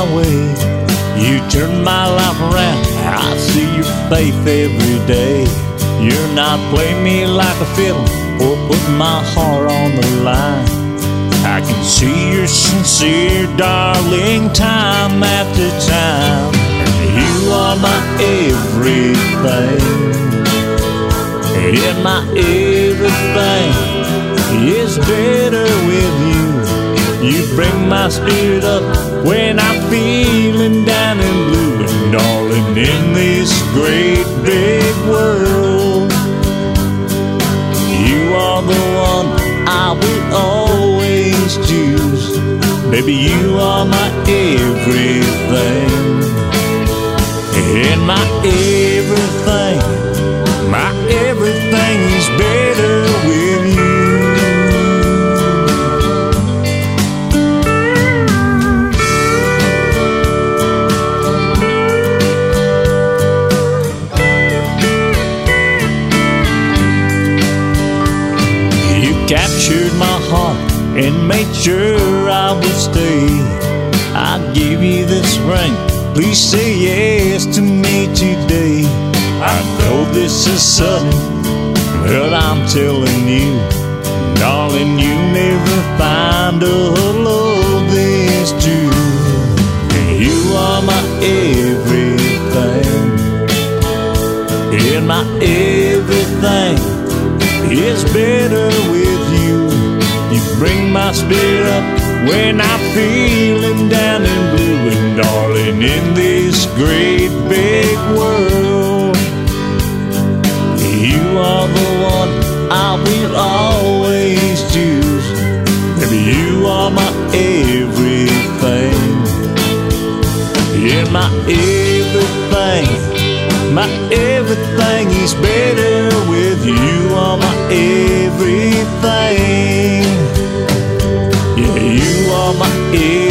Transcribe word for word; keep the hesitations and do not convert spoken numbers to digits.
my way. You turn my life around, I see your faith every day. You're not playing me like a fiddle or putting my heart on the line. I can see you're sincere, darling, time after time. You are my everything, and my everything is better with you. You bring my spirit up when I'm feeling down and blue. And darling, in this great big world, you are the one I will always choose. Baby, you are my everything, and my everything, my everything is better with you. Captured my heart and made sure I would stay. I give you this ring, please say yes to me today. I know this is sudden, but I'm telling you, darling, you never find a love this true. You are my everything, and my everything is better with you. You bring my spirit up when I'm feeling down and blue. And darling, in this great big world, you are the one I will always choose. Baby, you are my everything, yeah, my everything, my everything is better with you. You are my everything, yeah, you are my everything.